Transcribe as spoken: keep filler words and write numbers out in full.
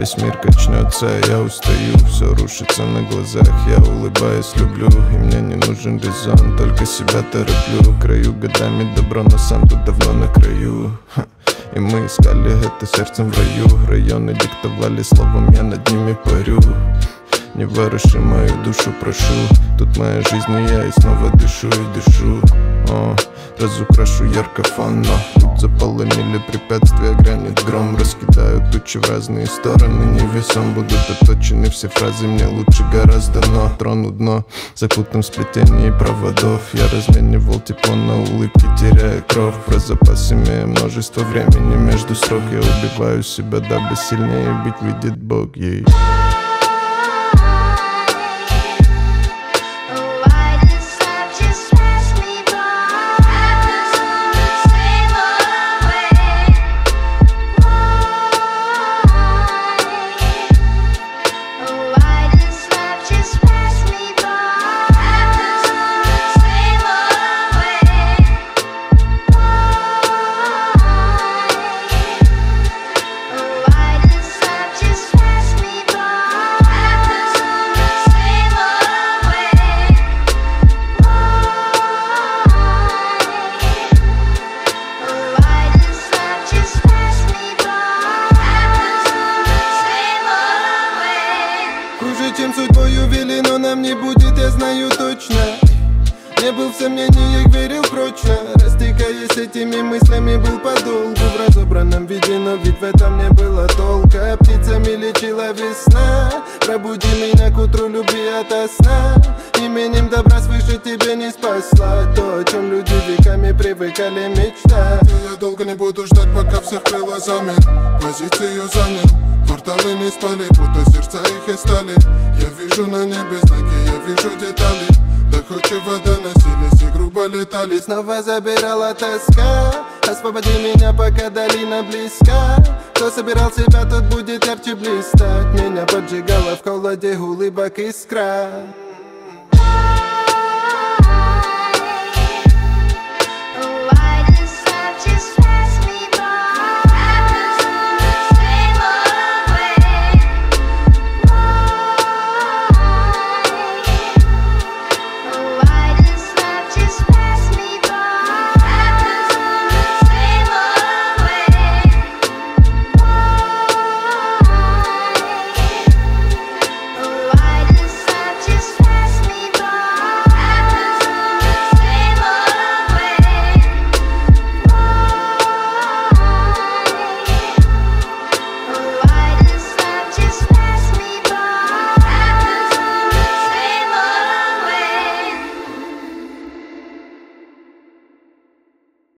Весь мир качнется, а я устаю. Все рушится на глазах, я улыбаюсь, люблю. И мне не нужен резон, только себя тороплю. Краю годами добро, но сам тут давно на краю. Ха. И мы искали это сердцем в раю. Районы диктовали словом, я над ними парю. Не воруши мою душу, прошу. Тут моя жизнь и я, и снова дышу и дышу. О, разукрашу ярко фон, но тут заполонили препятствия, гранит гром. Раскидают тучи в разные стороны, невесом будут отточены все фразы. Мне лучше гораздо, но трону дно, закутан в сплетении проводов. Я разменивал тепло на улыбки, теряя кровь. Про запас имея множество времени между строк. Я убиваю себя, дабы сильнее быть, видит Бог, ей. Чем судьбою велено нам не будет, я знаю точно. Не был в сомнениях, верил прочно. Растекаясь этими мыслями, был подолгу в разобранном виде, но ведь в этом не было толка. Птицами лечила весна. Пробуди меня к утру, люби ото сна. Именем добра свыше тебе не спасла то, о чем люди веками привыкали мечтать. Я долго не буду ждать, пока всех крыло замер. Позицию занял, кварталы не спали, будто сердца их и стали. Я вижу на небе знаки, я вижу детали. Доходче вода носились и грубо летали. Снова забирала тоска. Освободи меня, пока долина близка. Кто собирал себя, тот будет ярче блистать. Меня поджигала в холоде улыбок искра.